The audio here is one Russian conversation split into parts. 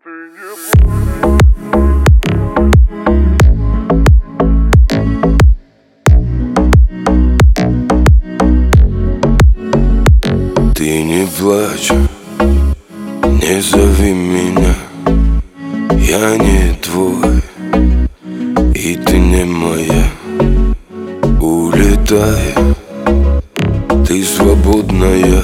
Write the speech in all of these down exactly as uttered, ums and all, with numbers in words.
Ты не плачь, не зови меня, я не твой, и ты не моя. Улетай, ты свободная,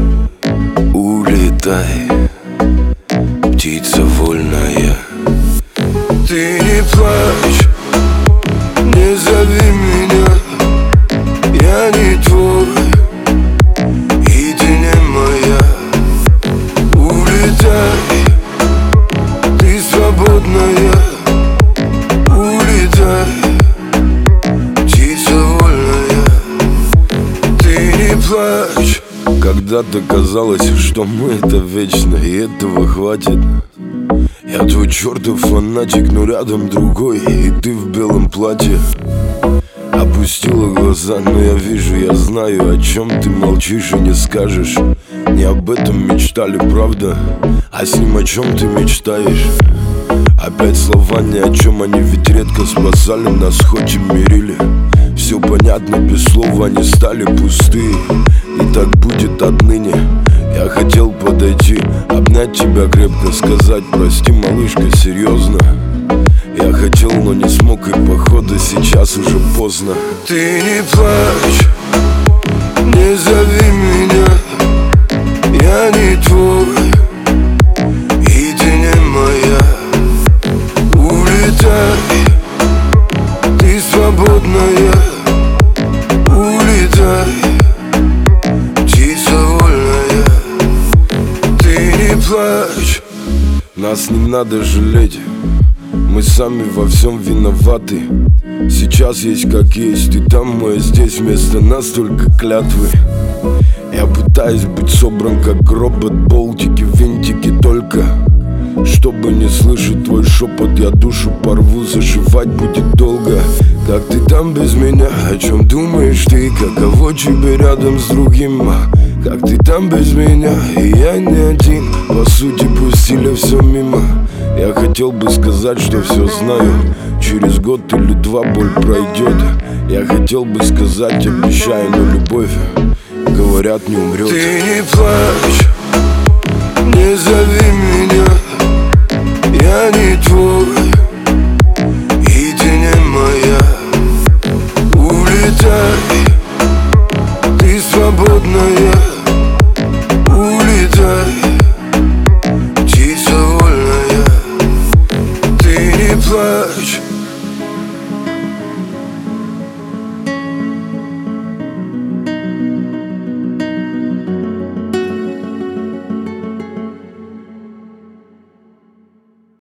улетай, птица вольная. Ты не плачь, не зови меня, я не твой, и ты не моя. Улетай, ты свободная, улетай, птица вольная. Ты не плачь. Когда-то казалось, что мы это вечно, и этого хватит. Я твой чертов фанатик, но рядом другой, и ты в белом платье. Опустила глаза, но я вижу, я знаю, о чем ты молчишь и не скажешь. Не об этом мечтали, правда, а с ним о чем ты мечтаешь. Опять слова ни о чем, они ведь редко спасали нас, хоть и мирили. Все понятно, без слов они стали пустые, и так будет отныне. Я хотел подойти, обнять тебя крепко, сказать: прости, малышка, серьезно. Я хотел, но не смог, и походу сейчас уже поздно. Ты не плачь, не зови меня, я не твой, и ты не моя. Улетай, ты свободная, улетай, птица вольная. Ты не плачь, нас не надо жалеть, мы сами во всем виноваты. Сейчас есть как есть, и там мы здесь, вместо нас только клятвы. Я пытаюсь быть собран как робот, болтики, винтики только. Чтобы не слышать твой шепот, я душу порву, зашивать будет долго. Как ты там без меня, о чем думаешь ты, каково тебе рядом с другим? Как ты там без меня, и я не один, по сути пустили все мимо. Я хотел бы сказать, что все знаю, через год или два боль пройдет. Я хотел бы сказать, обещаю, но любовь, говорят, не умрет. Ты не плачь, не зови меня,